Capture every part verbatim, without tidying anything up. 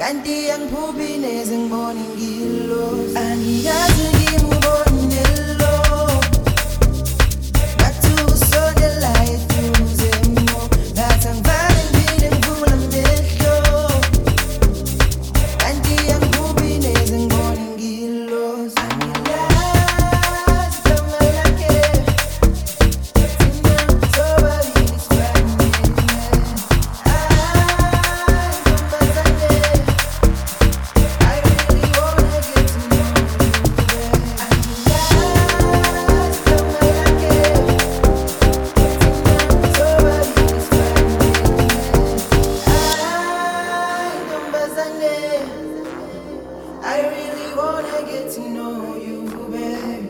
kanti angiphubi neze ngibona ingilo angikaze ngimubonelo ngathi usondela eduze mo ngathi angivale ngine ngivula amehlo kanti angiphubi neze ngibona ingilo angilazi igama lakhe thina sobabili sifanele I really wanna get to know you, babe.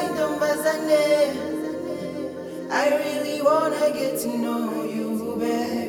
I really wanna get to know you, babe.